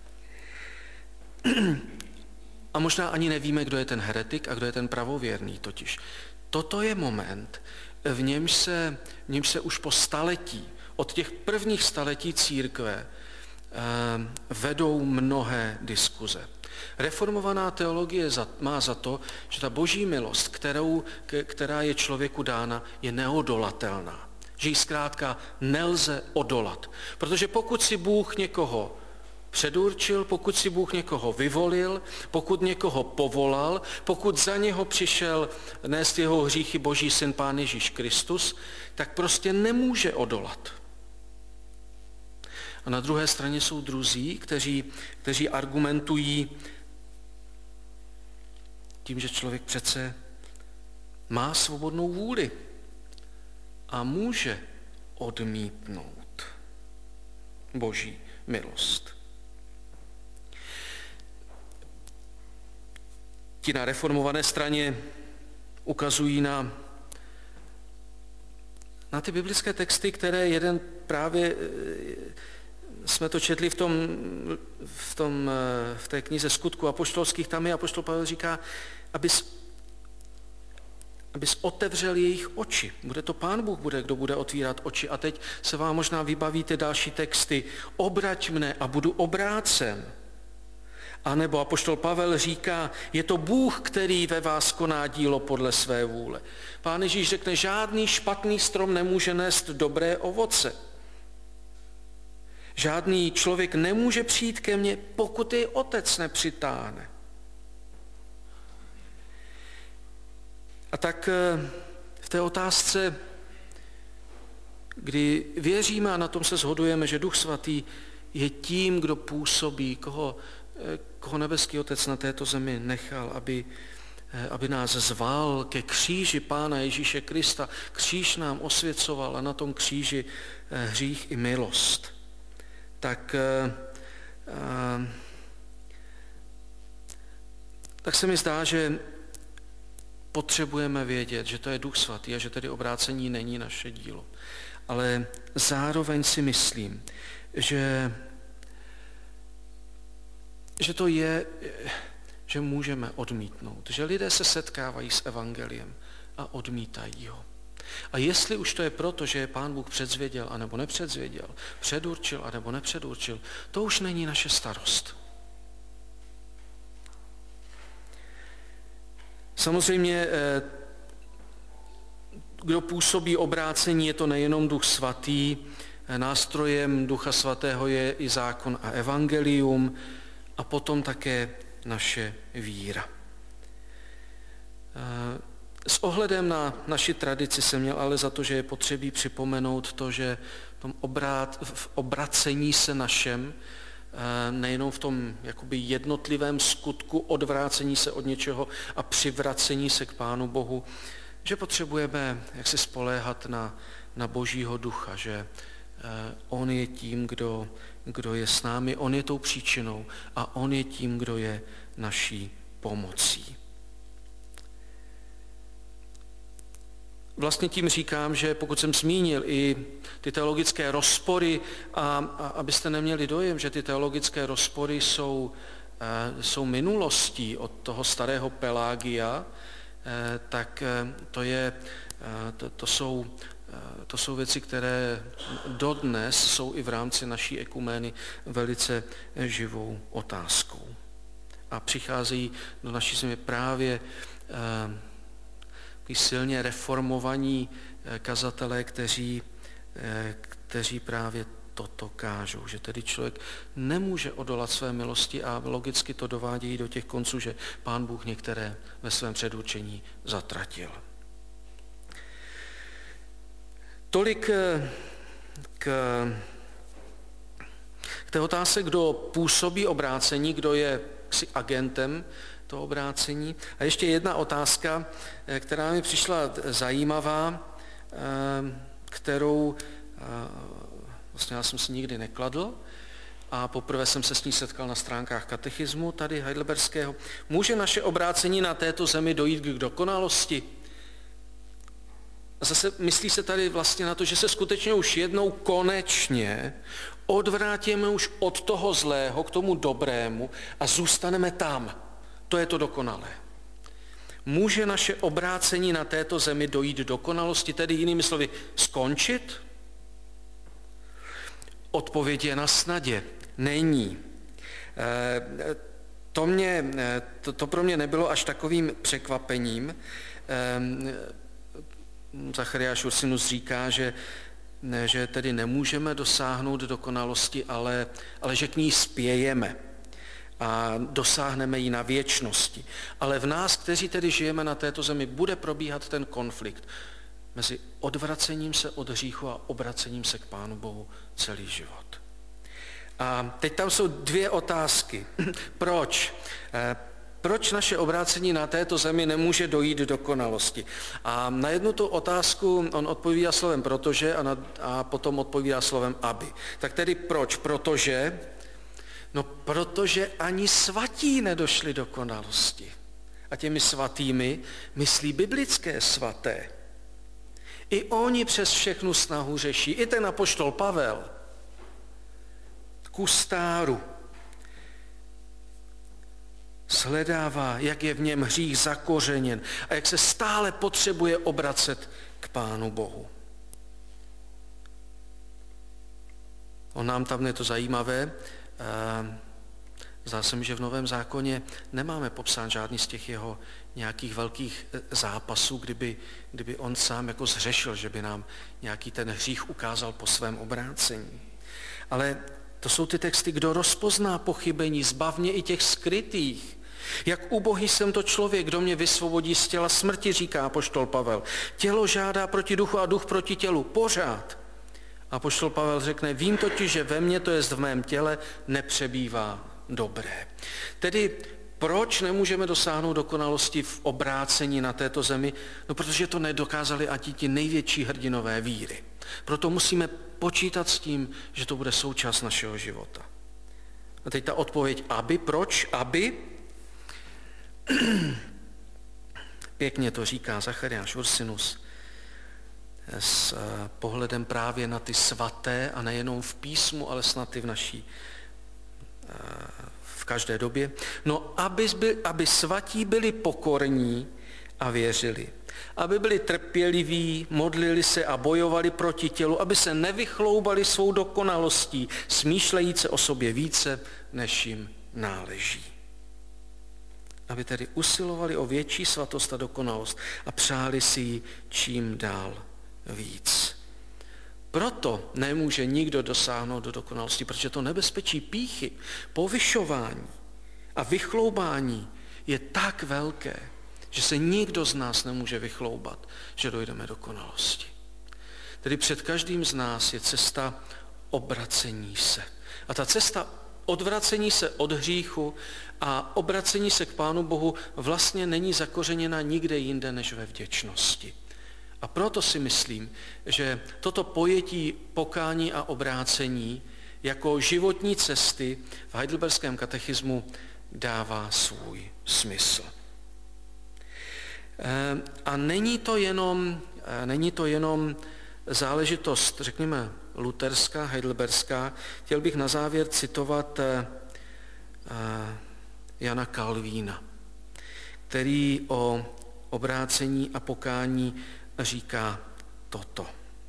A možná ani nevíme, kdo je ten heretik a kdo je ten pravověrný totiž. Toto je moment, v němž se už po staletí, od těch prvních staletí církve, vedou mnohé diskuze. Reformovaná teologie má za to, že ta boží milost, která je člověku dána, je neodolatelná. Že ji zkrátka nelze odolat. Protože pokud si Bůh někoho předurčil, pokud si Bůh někoho vyvolil, pokud někoho povolal, pokud za něho přišel nést jeho hříchy Boží syn Pán Ježíš Kristus, tak prostě nemůže odolat. A na druhé straně jsou druzí, kteří argumentují tím, že člověk přece má svobodnou vůli a může odmítnout Boží milost. Ti na reformované straně ukazují na ty biblické texty, které jeden právě jsme to četli v té knize Skutků apoštolských, tam je apoštol Pavel říká, abys otevřel jejich oči. Bude to Pán Bůh, kdo bude otvírat oči. A teď se vám možná vybavíte další texty. Obrať mne a budu obrácen. A nebo apoštol Pavel říká, je to Bůh, který ve vás koná dílo podle své vůle. Pán Ježíš řekne, žádný špatný strom nemůže nést dobré ovoce. Žádný člověk nemůže přijít ke mně, pokud jej otec nepřitáhne. A tak v té otázce, kdy věříme a na tom se shodujeme, že Duch Svatý je tím, kdo působí, koho nebeský Otec na této zemi nechal, aby nás zval ke kříži Pána Ježíše Krista. Kříž nám osvěcoval a na tom kříži hřích i milost. Tak se mi zdá, že potřebujeme vědět, že to je Duch Svatý a že tedy obrácení není naše dílo. Ale zároveň si myslím, že to je, že můžeme odmítnout. Že lidé se setkávají s evangeliem a odmítají ho. A jestli už to je proto, že je Pán Bůh předzvěděl anebo nepředzvěděl, předurčil anebo nepředurčil, to už není naše starost. Samozřejmě, kdo působí obrácení, je to nejenom Duch Svatý, nástrojem Ducha Svatého je i zákon a evangelium a potom také naše víra. S ohledem na naši tradici jsem měl ale za to, že je potřebí připomenout to, že v obracení se našem, nejenom v tom jakoby jednotlivém skutku odvrácení se od něčeho a přivracení se k Pánu Bohu, že potřebujeme jaksi spoléhat na Božího ducha, že on je tím, kdo je s námi, on je tou příčinou a on je tím, kdo je naší pomocí. Vlastně tím říkám, že pokud jsem zmínil i ty teologické rozpory, a abyste neměli dojem, že ty teologické rozpory jsou minulostí od toho starého Pelágia, tak to jsou věci, které dodnes jsou i v rámci naší ekumény velice živou otázkou. A přicházejí do naší země právě silně reformovaní kazatelé, kteří právě toto kážou, že tedy člověk nemůže odolat své milosti a logicky to dovádějí do těch konců, že Pán Bůh některé ve svém předurčení zatratil. Tolik k té otázce, kdo působí obrácení, kdo je agentem toho obrácení. A ještě jedna otázka, která mi přišla zajímavá, kterou vlastně já jsem si nikdy nekladl a poprvé jsem se s ní setkal na stránkách katechismu tady heidelberského. Může naše obrácení na této zemi dojít k dokonalosti? A zase myslí se tady vlastně na to, že se skutečně už jednou konečně odvrátíme už od toho zlého k tomu dobrému a zůstaneme tam. To je to dokonalé. Může naše obrácení na této zemi dojít do dokonalosti, tedy jinými slovy skončit? Odpověď je na snadě. Není. To pro mě nebylo až takovým překvapením. Zachariáš Ursinus říká, že tedy nemůžeme dosáhnout dokonalosti, ale že k ní spějeme a dosáhneme ji na věčnosti. Ale v nás, kteří tedy žijeme na této zemi, bude probíhat ten konflikt mezi odvracením se od hříchu a obracením se k Pánu Bohu celý život. A teď tam jsou dvě otázky. Proč? Proč naše obrácení na této zemi nemůže dojít do dokonalosti? A na jednu tu otázku on odpovídá slovem protože a potom odpovídá slovem aby. Tak tedy proč? Protože? No protože ani svatí nedošli do dokonalosti. A těmi svatými myslí biblické svaté. I oni přes všechnu snahu řeší. I ten apoštol Pavel kustáru shledává, jak je v něm hřích zakořeněn a jak se stále potřebuje obracet k Pánu Bohu. On nám tam je to zajímavé. Zdá se mi, že v Novém zákoně nemáme popsán žádný z těch jeho nějakých velkých zápasů, kdyby on sám jako zhřešil, že by nám nějaký ten hřích ukázal po svém obrácení. Ale to jsou ty texty, kdo rozpozná pochybení, zbav mě i těch skrytých. Jak ubohý jsem to člověk, kdo mě vysvobodí z těla smrti, říká apoštol Pavel. Tělo žádá proti duchu a duch proti tělu. Pořád. Apoštol Pavel řekne, vím totiž, že ve mně, to jest v mém těle, nepřebývá dobré. Tedy proč nemůžeme dosáhnout dokonalosti v obrácení na této zemi? No protože to nedokázali ani ti největší hrdinové víry. Proto musíme počítat s tím, že to bude součást našeho života. A teď ta odpověď aby. Proč aby? Pěkně to říká Zachariáš Ursinus s pohledem právě na ty svaté a nejenom v písmu, ale snad i v každé době. No, aby svatí byli pokorní a věřili. Aby byli trpěliví, modlili se a bojovali proti tělu, aby se nevychloubali svou dokonalostí, smýšlejíce o sobě více, než jim náleží. Aby tedy usilovali o větší svatost a dokonalost a přáli si ji čím dál víc. Proto nemůže nikdo dosáhnout do dokonalosti, protože to nebezpečí pýchy, povyšování a vychloubání je tak velké, že se nikdo z nás nemůže vychloubat, že dojdeme do dokonalosti. Tedy před každým z nás je cesta obracení se. A ta cesta odvracení se od hříchu a obracení se k Pánu Bohu vlastně není zakořeněna nikde jinde než ve vděčnosti. A proto si myslím, že toto pojetí pokání a obrácení jako životní cesty v heidelberském katechismu dává svůj smysl. A není to jenom záležitost, řekněme, luterská, heidelberská. Chtěl bych na závěr citovat Jana Kalvína, který o obrácení a pokání říká toto.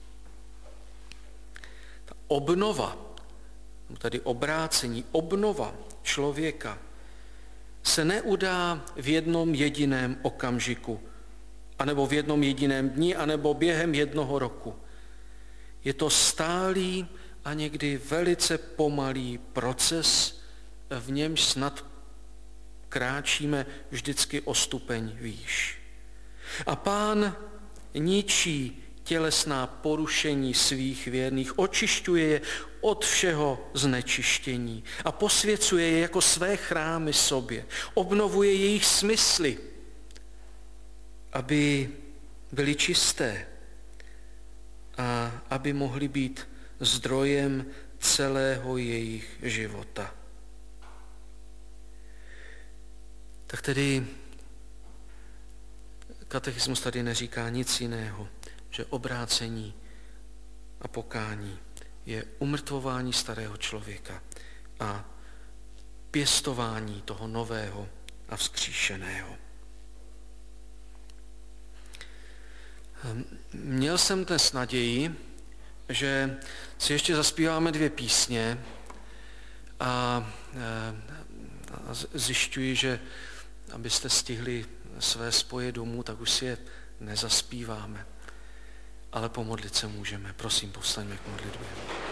Ta obnova, tedy obrácení, obnova člověka se neudá v jednom jediném okamžiku, anebo v jednom jediném dni, anebo během jednoho roku. Je to stálý a někdy velice pomalý proces, v němž snad kráčíme vždycky o stupeň výš. A Pán ničí tělesná porušení svých věrných, očišťuje je od všeho znečištění a posvěcuje je jako své chrámy sobě, obnovuje jejich smysly, aby byly čisté a aby mohly být zdrojem celého jejich života. Tak tedy katechismus tady neříká nic jiného, že obrácení a pokání je umrtvování starého člověka a pěstování toho nového a vzkříšeného. Měl jsem dnes naději, že si ještě zaspíváme 2 písně a zjišťuji, že abyste stihli své spoje domů, tak už si je nezaspíváme. Ale pomodlit se můžeme. Prosím, povstaňme k modlitbě.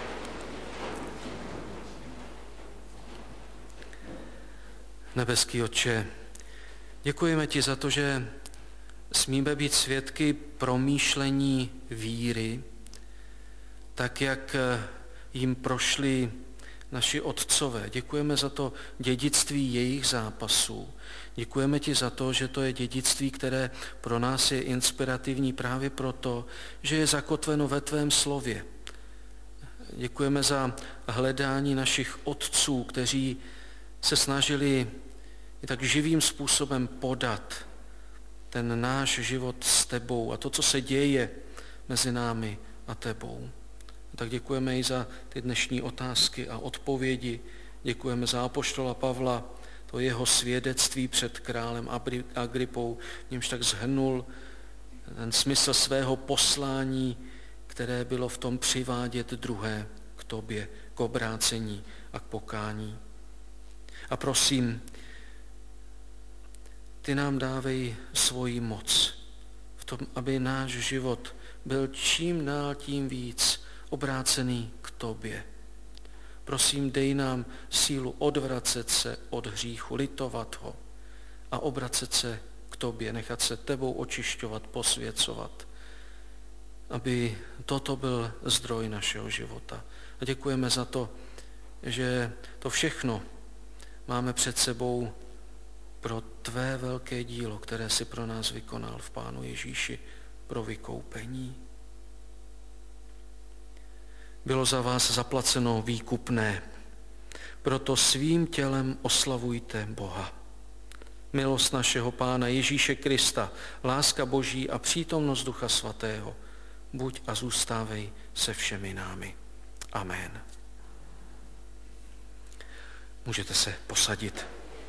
Nebeský Otče, děkujeme ti za to, že smíme být svědky promýšlení víry, tak jak jim prošli naši otcové. Děkujeme za to dědictví jejich zápasů. Děkujeme ti za to, že to je dědictví, které pro nás je inspirativní právě proto, že je zakotveno ve tvém slově. Děkujeme za hledání našich otců, kteří se snažili i tak živým způsobem podat ten náš život s tebou a to, co se děje mezi námi a tebou. Tak děkujeme i za ty dnešní otázky a odpovědi. Děkujeme za apoštola Pavla, to jeho svědectví před králem Agripou, v němž tak shrnul ten smysl svého poslání, které bylo v tom přivádět druhé k tobě, k obrácení a k pokání. A prosím, ty nám dávej svoji moc v tom, aby náš život byl čím dál tím víc obrácený k tobě. Prosím, dej nám sílu odvracet se od hříchu, litovat ho a obracet se k tobě, nechat se tebou očišťovat, posvěcovat, aby toto byl zdroj našeho života. A děkujeme za to, že to všechno máme před sebou pro tvé velké dílo, které si pro nás vykonal v Pánu Ježíši pro vykoupení. Bylo za vás zaplaceno výkupné, proto svým tělem oslavujte Boha. Milost našeho Pána Ježíše Krista, láska Boží a přítomnost Ducha Svatého, buď a zůstávej se všemi námi. Amen. Můžete se posadit.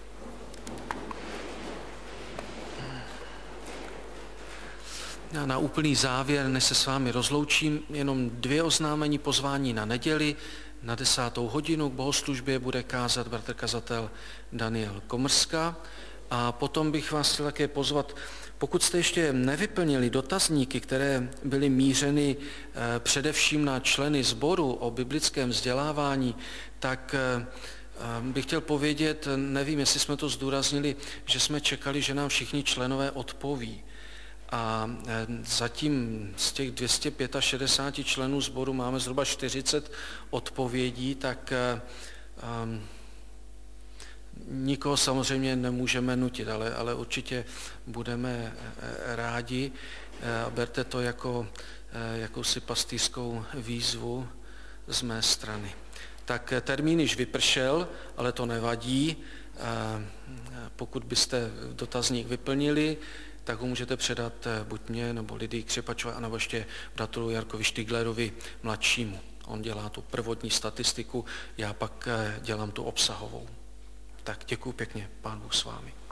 Já na úplný závěr, než se s vámi rozloučím, jenom 2 oznámení pozvání na neděli. Na 10. hodinu k bohoslužbě bude kázat bratr kazatel Daniel Komrska. A potom bych vás chtěl také pozvat, pokud jste ještě nevyplnili dotazníky, které byly mířeny především na členy sboru o biblickém vzdělávání, tak bych chtěl povědět, nevím, jestli jsme to zdůraznili, že jsme čekali, že nám všichni členové odpoví. a zatím z těch 265 členů sboru máme zhruba 40 odpovědí, tak nikoho samozřejmě nemůžeme nutit, ale určitě budeme rádi. Berte to jako jakousi pastýřskou výzvu z mé strany. Tak termín již vypršel, ale to nevadí. Pokud byste dotazník vyplnili, tak ho můžete předat buď mě, nebo Lidii Křepačové, anebo ještě bratru Jarkovi Štiglerovi mladšímu. On dělá tu prvotní statistiku, já pak dělám tu obsahovou. Tak děkuju pěkně, Pán Bůh s vámi.